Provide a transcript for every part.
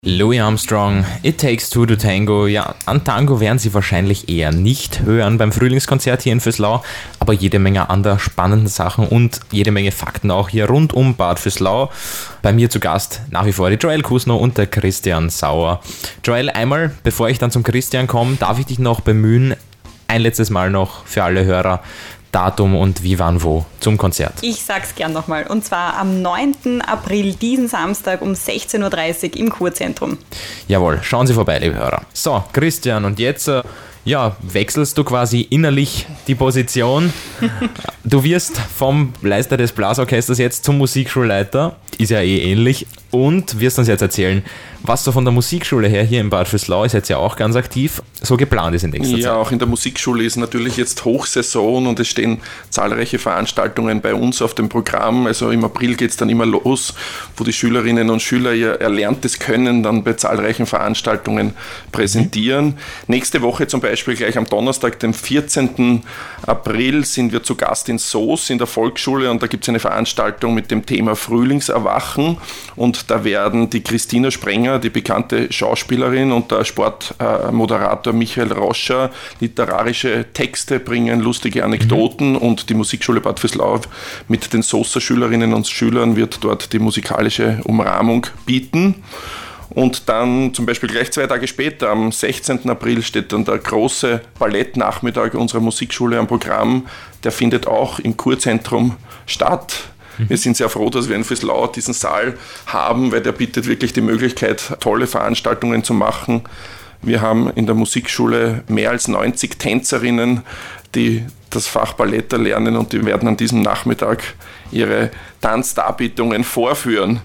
Louis Armstrong, It Takes Two to Tango. Ja, an Tango werden Sie wahrscheinlich eher nicht hören beim Frühlingskonzert hier in Füßlau, aber jede Menge anderer spannenden Sachen und jede Menge Fakten auch hier rund um Bad Füßlau. Bei mir zu Gast nach wie vor die Joel Kusno und der Christian Sauer. Joel, einmal, bevor ich dann zum Christian komme, darf ich dich noch bemühen, ein letztes Mal noch für alle Hörer, Datum und wie, wann, wo zum Konzert. Ich sag's gern nochmal. Und zwar am 9. April, diesen Samstag um 16.30 Uhr im Kurzentrum. Jawohl, schauen Sie vorbei, liebe Hörer. So, Christian, und jetzt wechselst du quasi innerlich die Position. Du wirst vom Leiter des Blasorchesters jetzt zum Musikschulleiter. Ist ja ähnlich. Und wirst uns jetzt erzählen, was so von der Musikschule her hier in Bad Füßlau, ist jetzt ja auch ganz aktiv, so geplant ist in nächster Zeit. Ja, auch in der Musikschule ist natürlich jetzt Hochsaison und es stehen zahlreiche Veranstaltungen bei uns auf dem Programm. Also im April geht es dann immer los, wo die Schülerinnen und Schüler ihr erlerntes Können dann bei zahlreichen Veranstaltungen präsentieren. Nächste Woche zum Beispiel gleich am Donnerstag, dem 14. April, sind wir zu Gast in Soos in der Volksschule und da gibt es eine Veranstaltung mit dem Thema Frühlingserwachen und da werden die Christina Sprenger, die bekannte Schauspielerin, und der Sportmoderator Michael Roscher literarische Texte bringen, lustige Anekdoten und die Musikschule Bad Füßlau mit den Soester Schülerinnen und Schülern wird dort die musikalische Umrahmung bieten. Und dann zum Beispiel gleich 2 Tage später, am 16. April, steht dann der große Ballettnachmittag unserer Musikschule am Programm. Der findet auch im Kurzentrum statt. Wir sind sehr froh, dass wir in Füßlau diesen Saal haben, weil der bietet wirklich die Möglichkeit, tolle Veranstaltungen zu machen. Wir haben in der Musikschule mehr als 90 Tänzerinnen, die das Fach Ballett erlernen und die werden an diesem Nachmittag ihre Tanzdarbietungen vorführen.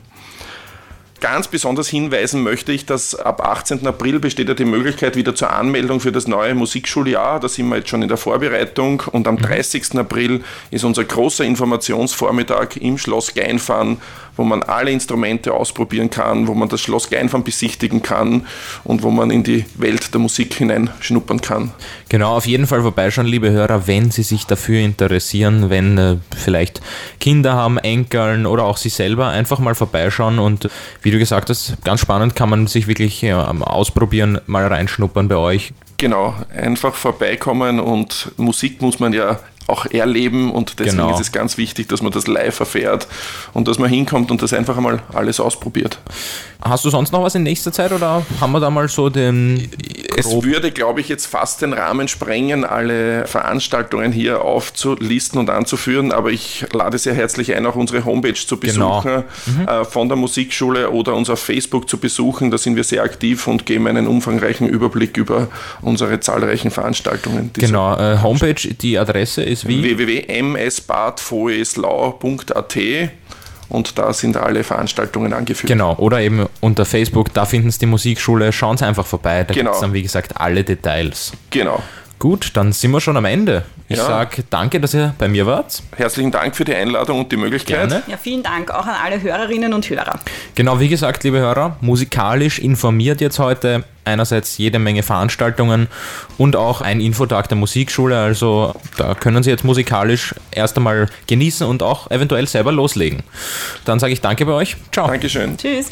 Ganz besonders hinweisen möchte ich, dass ab 18. April besteht ja die Möglichkeit wieder zur Anmeldung für das neue Musikschuljahr. Da sind wir jetzt schon in der Vorbereitung und am 30. April ist unser großer Informationsvormittag im Schloss Geinfahn, wo man alle Instrumente ausprobieren kann, wo man das Schloss Geinfahn besichtigen kann und wo man in die Welt der Musik hineinschnuppern kann. Genau, auf jeden Fall vorbeischauen, liebe Hörer, wenn Sie sich dafür interessieren, wenn vielleicht Kinder haben, Enkeln oder auch Sie selber, einfach mal vorbeischauen und wie du gesagt hast, ganz spannend, kann man sich wirklich ausprobieren, mal reinschnuppern bei euch. Genau, einfach vorbeikommen und Musik muss man ja auch erleben und deswegen ist es ganz wichtig, dass man das live erfährt und dass man hinkommt und das einfach einmal alles ausprobiert. Hast du sonst noch was in nächster Zeit oder haben wir da mal so den... Es würde, glaube ich, jetzt fast den Rahmen sprengen, alle Veranstaltungen hier aufzulisten und anzuführen, aber ich lade sehr herzlich ein, auch unsere Homepage zu besuchen, von der Musikschule oder uns auf Facebook zu besuchen. Da sind wir sehr aktiv und geben einen umfangreichen Überblick über unsere zahlreichen Veranstaltungen. Genau, Homepage, die Adresse ist wie? www.msbadvoeslau.at und da sind alle Veranstaltungen angeführt. Genau, oder eben unter Facebook, da finden Sie die Musikschule, schauen Sie einfach vorbei, da gibt es dann, wie gesagt, alle Details. Genau. Gut, dann sind wir schon am Ende. Ich sage danke, dass ihr bei mir wart. Herzlichen Dank für die Einladung und die Möglichkeit. Gerne. Ja, vielen Dank auch an alle Hörerinnen und Hörer. Genau, wie gesagt, liebe Hörer, musikalisch informiert jetzt heute einerseits jede Menge Veranstaltungen und auch ein Infotag der Musikschule. Also da können Sie jetzt musikalisch erst einmal genießen und auch eventuell selber loslegen. Dann sage ich danke bei euch. Ciao. Dankeschön. Tschüss.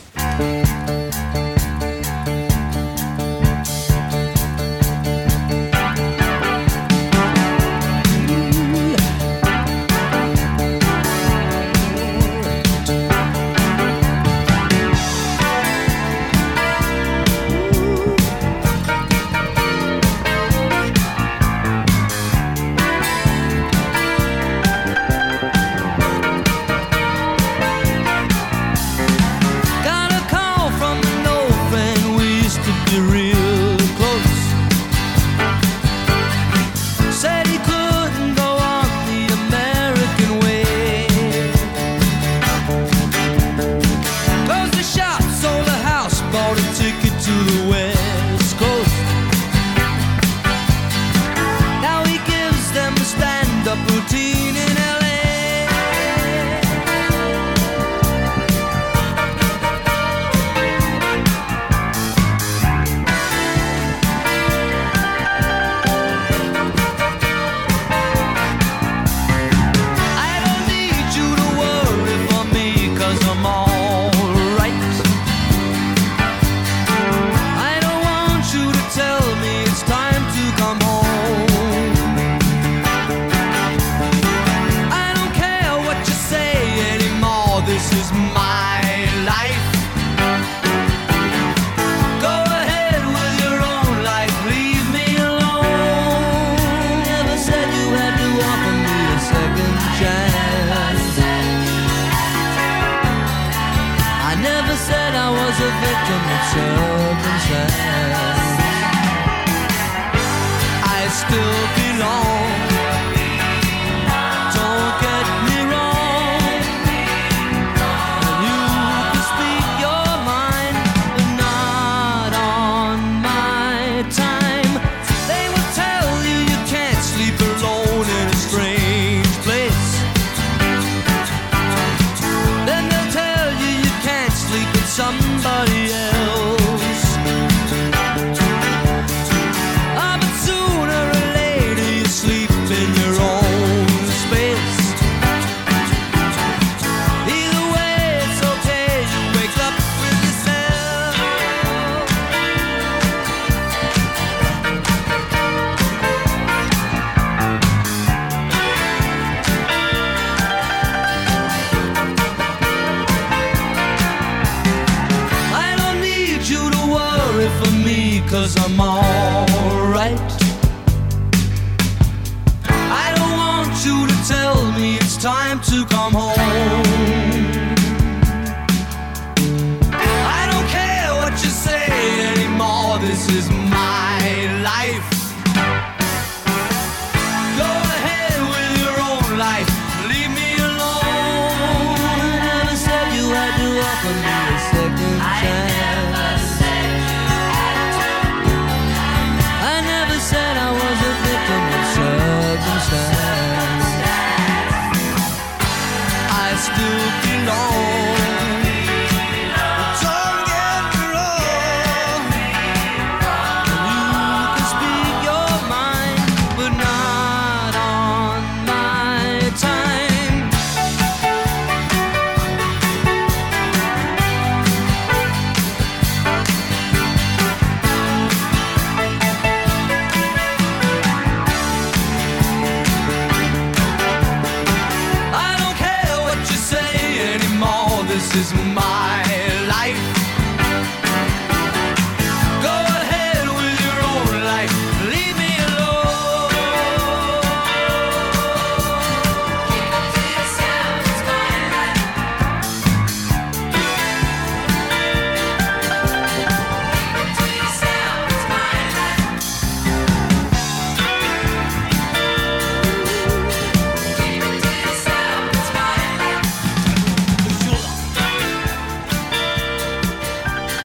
Got a call circumstance. I still belong. Don't get me wrong. You can speak your mind, but not on my time. They will tell you you can't sleep alone in a strange place. Then they'll tell you you can't sleep with somebody else. Ah, but sooner or later you sleep in your own space. Either way it's okay, you wake up with yourself. I don't need you to worry for me, 'cause I'm alright. I don't want you to tell me it's time to come home. I don't care what you say anymore, this is my life.